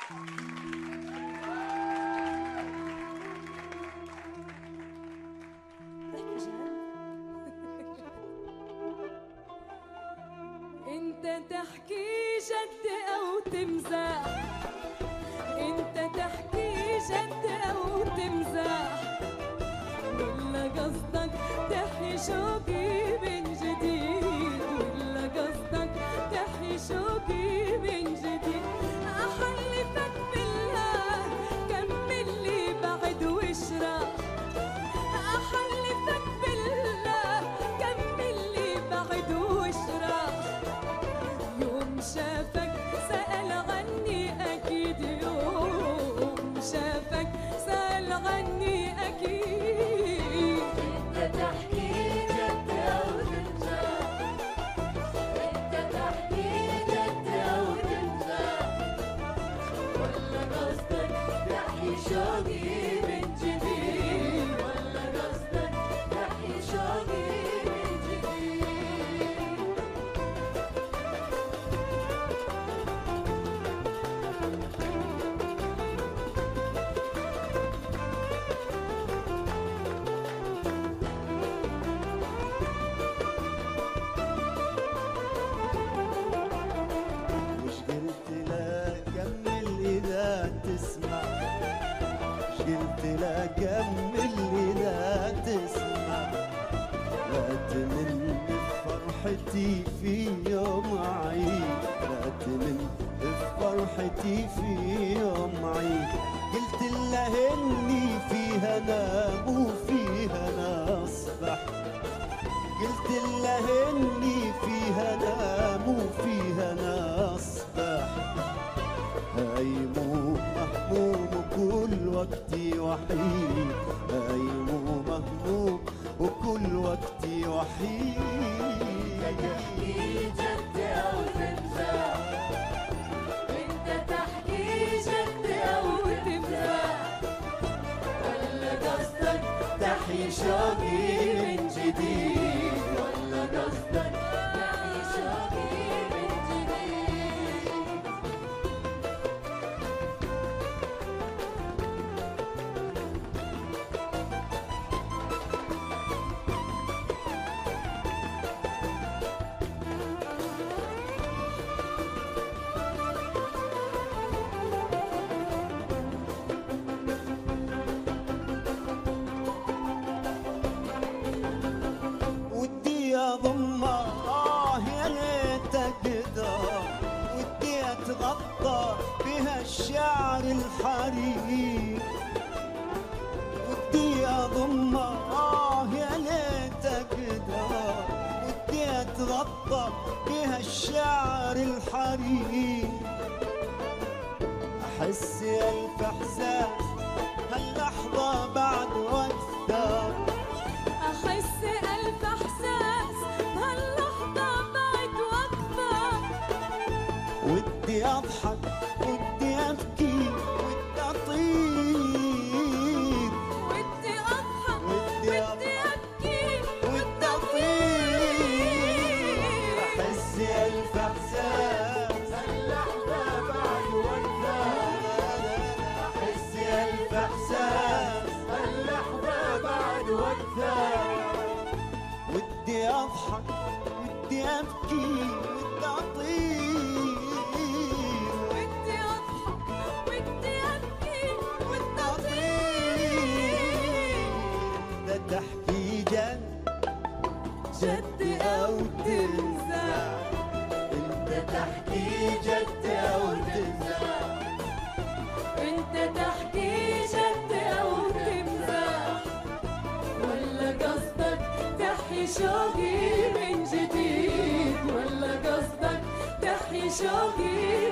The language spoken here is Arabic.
انت تحكي جد او تمزح، انت تحكي جد او تمزح، ولا قصدك تحيي شوقي من جديد، ولا قصدك تحيي شوقي من جديد. احلفك بالله كمل لي بعد واشرح، احلفك بالله كمل لي بعد واشرح. يوم شافك سأل عني أكيد، يوم شافك سأل عني أكيد. انت تحكي جد او تمزح، انت تحكي جد او تمزح، ولا قصدك تحيي شوقي من جديد، ولا قصدك تحيي شوقي من جديد. مش قلت لك كمل إذا تسمع، مش قلت لك كمل إذا تسمع. لا تمن بفرحتي في يوم عيد، لا تمن بفرحتي في يوم عيد. قلت له إني فيها نام وفيها أنا أصبح، قلت له إني فيها نام وفيها أنا أصبح. هايمو مهموم وكل وقتي وحيد، هايمو مهموم وكل وقتي وحيد. تحكي جد أو تمزح، أنت تحكي جد أو تمزح، ولا قصدك تحيي شوقي من جديد، ولا قصدك تحيي شوقي من جديد. ودي اضم يا ليت اقدر، ودي اتغطى بها الشعر الحرير. ودي اضم يا ليت اقدر، ودي اتغطى بها الشعر الحرير. احس الف احساس هاللحظه بعد وقتها، أحس ألف إحساس بهاللحظة بعد وقفة. ودي اضحك ودي ابكي ودي اطير، ودي أضحك ودي ودي أبكي ودي اطير. احس الف احساس اللحظة بعد وقتها، احس الف احساس اللحظة بعد وقتها. ودي اضحك ودي ابكي ودي اطير، ودي أضحك ودي أبكي ودي اطير. ده تحكي جد جد أو تمزح، انت تحكي جد او تمزح. أنت تحكي جد أو تمزح، ولا قصدك تحيي شوقي من جديد، ولا قصدك تحيي شوقي